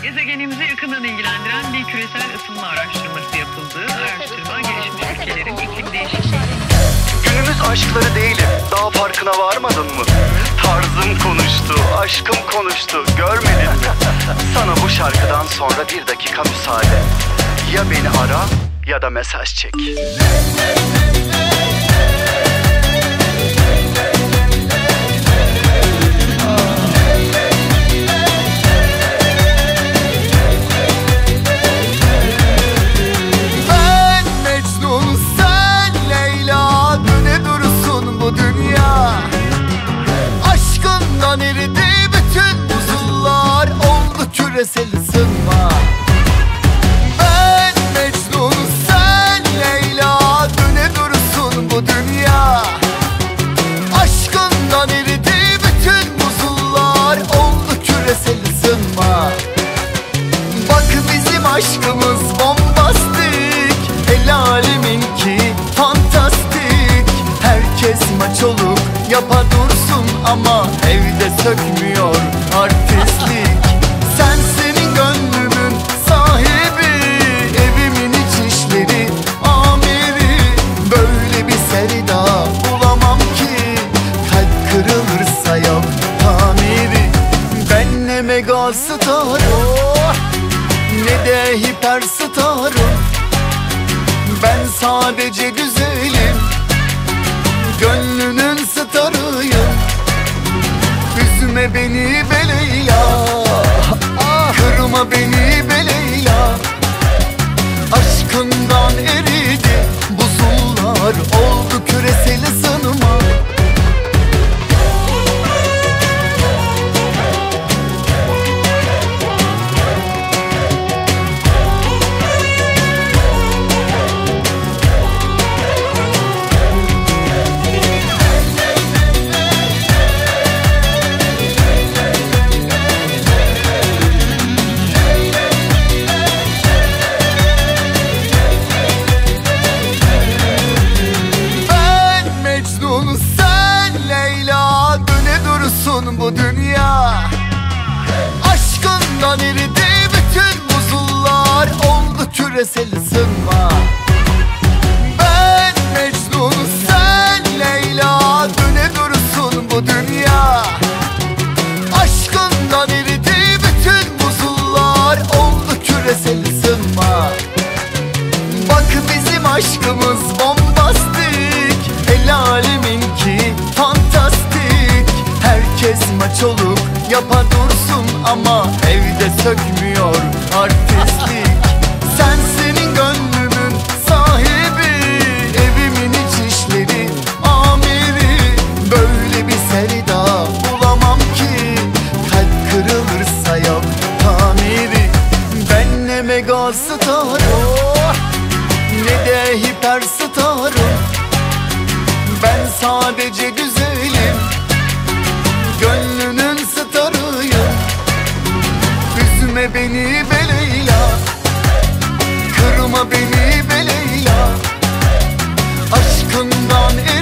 Gezegenimizi yakından ilgilendiren bir küresel ısınma araştırması yapıldı. Araştırma gelişmiş ülkelerin iklim değişikliği. Günümüz aşkları değilim, daha farkına varmadın mı? Tarzım konuştu, aşkım konuştu, görmedin mi? Sana bu şarkıdan sonra bir dakika müsaade. Ya beni ara ya da mesaj çek. Eridi bütün buzullar, oldu küresel ısınma. Ben Mecnun, sen Leyla, döne dursun bu dünya. Aşkından eridi bütün buzullar, oldu küresel ısınma. Bak bizim aşkımız bombastik, el aleminki fantastik. Herkes maç olup yapa dursun ama evde sökmüyor artistlik. Sensin gönlümün sahibi, evimin iç işleri amiri. Böyle bir sevda bulamam ki, kalp kırılırsa yok tamiri. Ben ne mega starım, ne de hiper starım. Ben sadece güzelim, gönlünün starıyım. Üzme beni be Leyla, kırma beni be Leyla. Aşkından eridi buzullar, oldu küresel ısınma. Bu dünya aşkından eridi bütün buzullar, oldu küresel ısınma. Ben Mecnun, sen Leyla, döne dursun bu dünya. Aşkından eridi bütün buzullar, oldu küresel ısınma. Bak bizim aşkımız bombastik, el aleminki fantastik. Herkes maç olup yapa dursun ama evde sökmüyor artistlik. Sensin gönlümün sahibi, evimin iç işleri amiri. Böyle bir sevda bulamam ki, kalp kırılırsa yok tamiri. Ben ne mega starım, ne de hiper starım. Ben sadece güzelim, gönlünün starıyım. Üzme beni be Leyla, kırma beni be Leyla. Aşkından